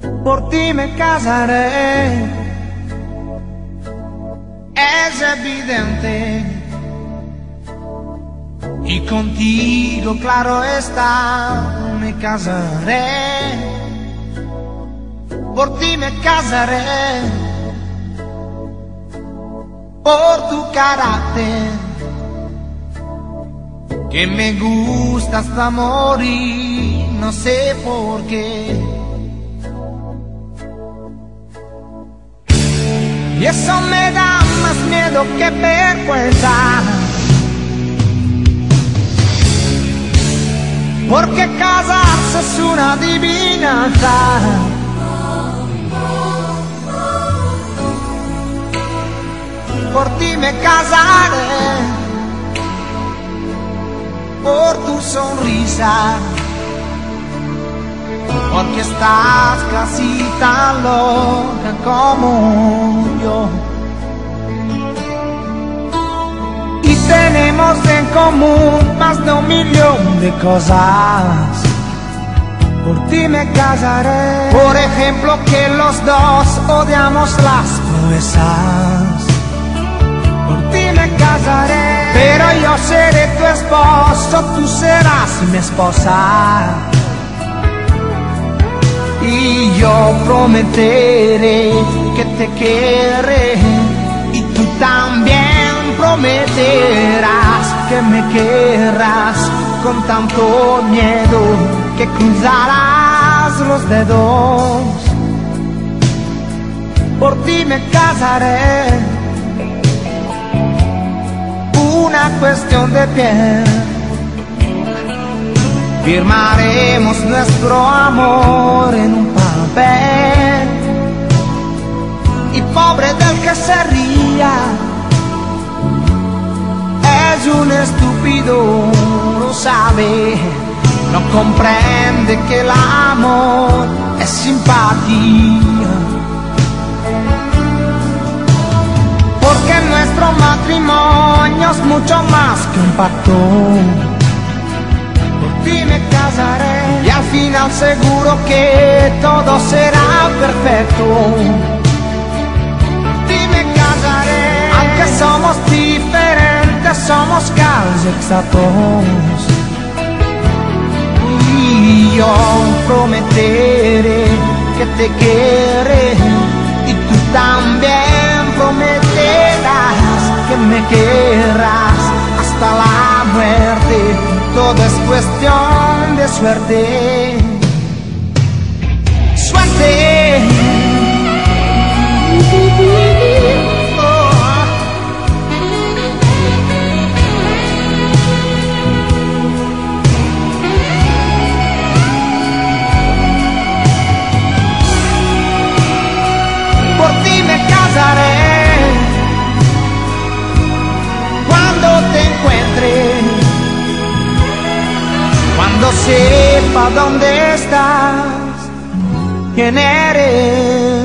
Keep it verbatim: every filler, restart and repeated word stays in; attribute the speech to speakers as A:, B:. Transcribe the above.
A: por ti me casaré. Es evidente, y contigo, claro está, me casaré. Por ti me casaré, por tu carácter, que me gusta hasta morir, no sé por qué. Y eso me da más miedo que vergüenza, porque casarse es una adivinanza. Por ti me casaré, por tu sonrisa, porque estás casi tan loca como yo. Y tenemos en común más de un millón de cosas. Por ti me casaré. Por ejemplo, que los dos odiamos las proezas. Por ti me casaré, pero yo seré tu esposo, tú serás mi esposa. Y yo prometeré que te querré, y tú también prometerás que me querrás con tanto miedo que cruzarás los dedos. Por ti me casaré, una cuestión de piel. Firmaremos nuestro amor en un papel, y pobre del que se ría, es un estúpido, no sabe, no comprende que el amor es simpatía. Porque nuestro matrimonio es mucho más que un pacto. Por ti me casaré, y al final seguro que todo será perfecto. Por ti me casaré, aunque somos diferentes, somos casi exactos. Y yo prometeré que te querré, y tú también prometerás que me querrás hasta la muerte. Todo es cuestión de suerte. Suerte. Oh. Por ti me casaré, cuando te encuentre, cuando sepa dónde estás, quién eres.